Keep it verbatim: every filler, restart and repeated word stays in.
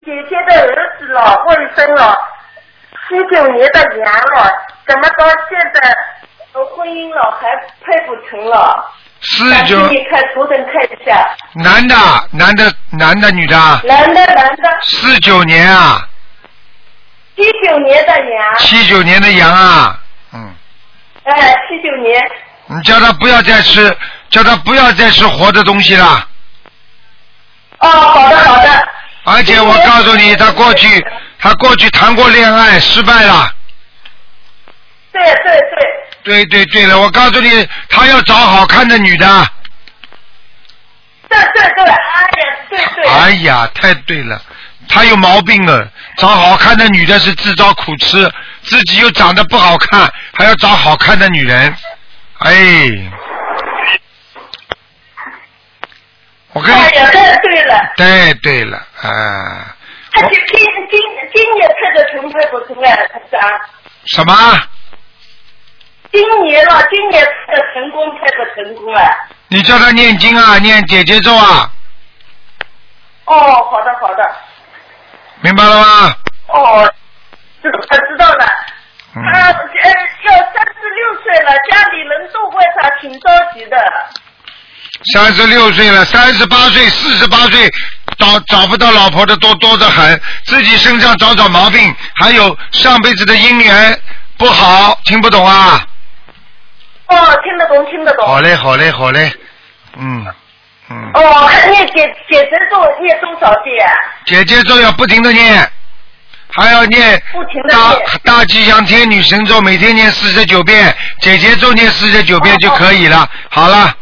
姐姐的儿子了，过生了，七九年的羊了，怎么到现在呃婚姻了还配不成了？ 四九。 你看图腾看一下。 男的，男的，男的，女的？ 男的，男的。 四九年啊。 七九年的羊。 七九年的羊啊，嗯。 哎，七九年。 你叫他不要再吃，叫他不要再吃活的东西了。 哦，好的，好的。 而且我告诉你，他过去他过去谈过恋爱，失败了。 对对对。 对对对了，我告诉你，他要找好看的女的。 对对对，哎呀，对对。 哎呀，太对了，他有毛病了。找好看的女的是自找苦吃，自己又长得不好看，还要找好看的女人，哎。我跟你。 哎呀，太对了。 对对了，啊。 他今今今今年配得成配不成啊？他长。 什么？ 今年了，今年配得成功配不成功啊？ 你叫他念经啊，念姐姐咒啊。 哦，好的好的。 明白了吗？ 哦，知他知道了。 嗯、 他呃要三十六岁了，家里人都为他挺着急的。 三十六岁了，三十八岁、四十八岁找找不到老婆的多多得很，自己身上找找毛病，还有上辈子的姻缘不好，听不懂啊？ 哦，听得懂，听得懂。 好嘞，好嘞，好嘞，嗯嗯。 哦，念姐姐姐咒念多少遍？ 姐姐咒要不停的念，还要念不停的大念大吉祥天女神咒，每天念四十九遍，姐姐咒念四十九遍就可以了。哦、好了。